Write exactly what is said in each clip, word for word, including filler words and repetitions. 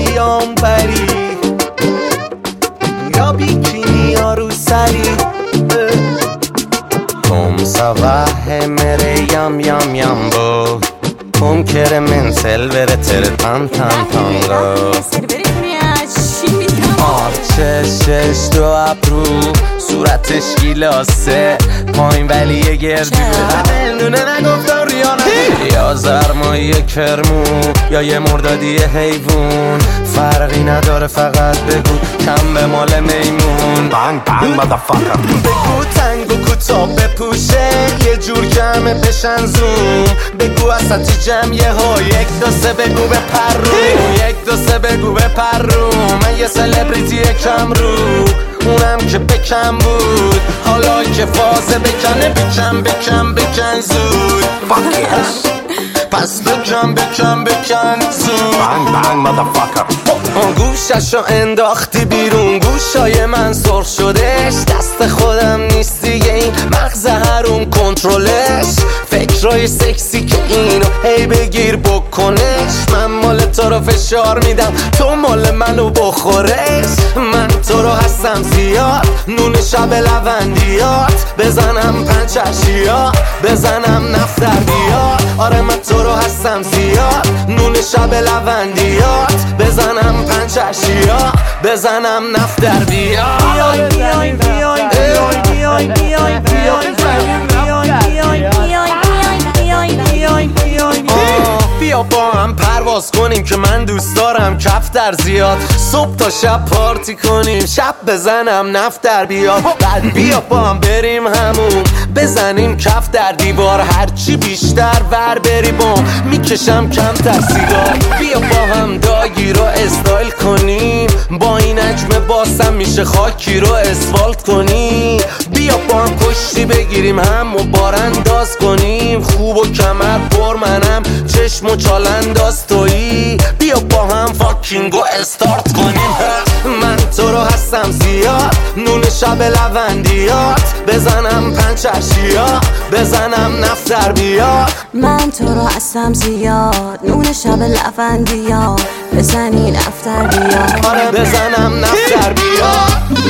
یا اون پری، یا بیکینی یا رو سری. Kom sabah mere yam yam yambo, kom kere men selvere tere tan tan tango. آرچشش دو ابرو صورتش گیلاسه پایین ولی یه گردی نونه نگفتم ریانه یا زرمایی کرمو یا یه مردادی حیوون فرقی نداره فقط بگو کم به مال میمون بانگ بانگ مادرفاکر بگو تنگو کوتاه بپوشه یه جور جمعه بشن زوم بگو اساتی جمعه ها یک دو سه بگو به پرروم یک دو سه بگو به پرروم من یه سلبریتی کم رو اونم که بکم بود حالا که فازه بکنه بکن بکن بکن زود پس بکن بکن بکن زود بانگ بانگ مادرفاکر گوششو انداختی بیرون گوشای من سرخ شدش دست خودم نیست دیگه این مغز هرون کنترلش فکرای سکسی که اینو هی بگیر بکنش من مال تو رو فشار میدم تو مال منو بخورش من تو رو هستم زیاد نون شب لوندیات بزنم پنچشیا بزنم نفتر بیاد آره من تو رو هستم زیاد نون شب لوندیات بزنم پنچشیا بزنم نفتر بیاد بیای بیای بیای بیای بیای بیای بیا با هم پرواز کنیم که من دوست دارم کفتر زیاد صبح تا شب پارتی کنیم شب بزنم نفتر بیاد بعد بیا با هم بریم همون بزنیم کف در دیوار هرچی بیشتر ور بری بام میکشم کمتر سیگار بیا با هم داگی رو استایل کنیم با این اجمه باسم میشه خاکی رو اسفالت کنیم بیا با هم کشتی بگیریم هم و بارانداز کنیم خوب و کمر پر منم چشم و چالنداز تویی بیا با هم فاکینگو استارت کنیم من تو رو هستم زیاد نون شب لوندیات بزنم پنچشیا بزنم نفتر بیاد من تو رو هستم زیاد نون شب لوندیات بزنی نفتر بیاد آره بزنم نفتر بیاد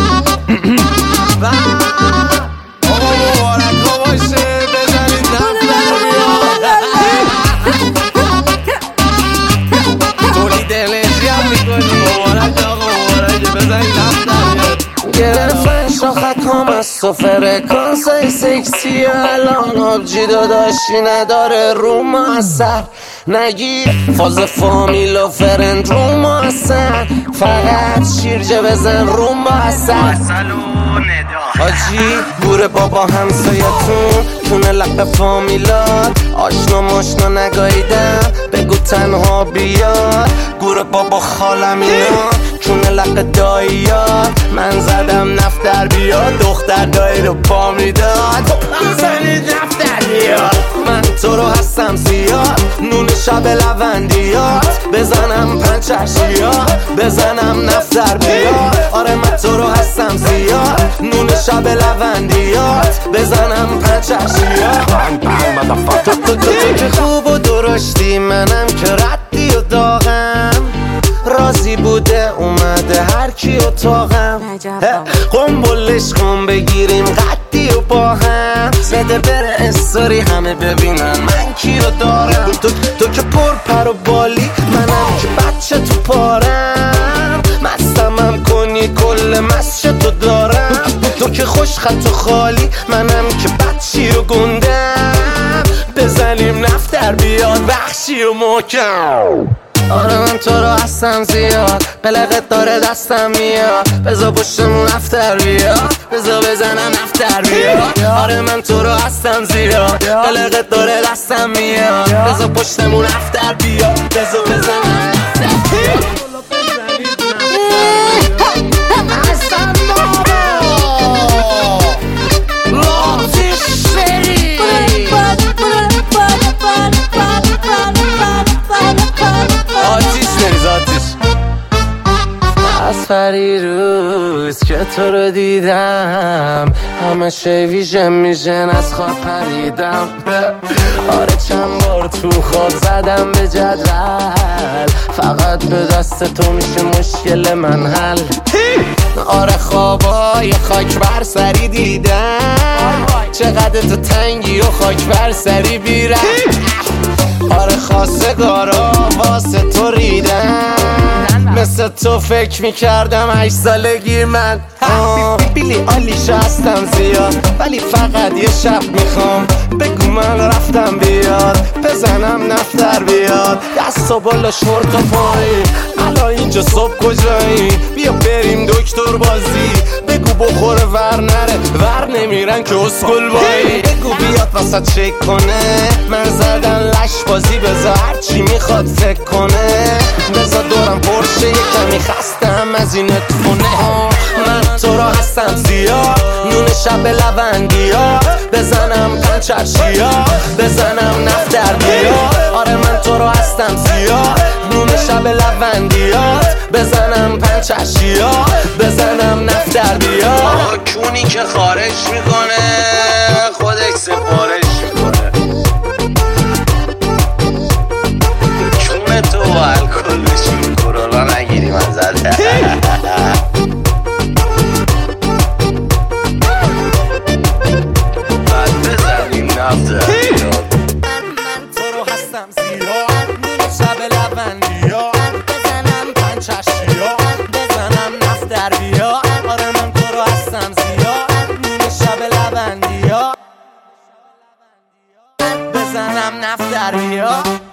آقا مبارکا باشه بزنید نفتر بیاد تولید انرژی هم میکنی مبارک آقا مبارک بزنید نفتر بیاد گرفتن شاخکام از تو فرکانسای سکسی الان آبجی داداشی نداره رو ما اثر نگی فاز فامیل و فرند رو ما اثر فقط شیرجه بزن رو ما اثر حاجی گوره بابا همسایتون تونه لق فامیلات آشنا ماشنا نگاییدم بگو تنها بیاد گوره بابا خالم اینا تونه لق داییات من زدم نفتر بیاد دختر دایی رو پا میداد زنید نفتر بیاد من تو رو هستم زیاد نون شب لوندیات بزنم پنچشیا بزنم نفتر بیاد آره من تو رو هستم زیاد نون شب لوندیات بزنم پنچشیا تو تو تو که خوب و درشتی منم که ردی و داغم راضی بوده اومده هر کی اتاقم قنبلش کن بگیریم قدی و با هم بده بره استوری همه ببینن من کی رو دارم تو, تو که پر پر و بالی منم که بچه تو پارم مستمم کنی کل مسش تو دارم تو که خوش خط و خالی منم که بچی و گندم بزنیم نفتر بیاد بخشی و محکم آره من تو رو هستم زیاد بلغت داره دستم میاد بزا پشتمون نفتر بیاد بزا بزنم نفتر بیاد آره من تو رو هستم زیاد بلغت داره دستم میاد بزا پشتمون نفتر بیاد بزا بزنم نفتر بیاد از فریروز که تو رو دیدم همه شی ویژن میشن از خواب پریدم آره چند بار تو خواب زدم به جدول، فقط به دست تو میشه مشکل من حل. آره خوابای خاک بر سری دیدم، چقدر تو تنگی و خاک بر سری بیرم. آره خواستگارا واسه تو ریدم، مثل تو فکر میکردم هشت سالگی من. بیلی آلیش هستم زیاد، ولی فقط یه شب میخوام بگو من رفتم بیاد، بزنم نفتر بیاد. دست و بالا شورت و پایی، الان اینجا صبح کجایی؟ بیا بریم دکتر بازی، بگو بخوره ور نره، ور نمیرن که اسکل بایی. بگو بیاد واسه چک کنه، من زدن لش بازی، بذار هرچی میخواد فکر کنه. بذار دورم پرشه یه کمی خستم از این اتفونه. من تو را هستم زیاد، نون شب لوندیات، بزنم پنچرشیات، بزنم نفتر بیاد. آره من تو را هستم زیاد، نون شب لوندیات، بزنم پنچرشیات، بزنم نفتر بیاد. کونی که خارج میکنه خودش سفارش میکنه، چون تو الکل بشین کرونا نگیری من زده. بعد بزنیم نفتر بیاد. من تو رو هستم زیاد، نون شب لوندیات، بزنم پنچرشیات، بزنم نفتر بیاد. آره من تو رو هستم زیاد، نون شب لوندیات، بزنم نفتر بیاد.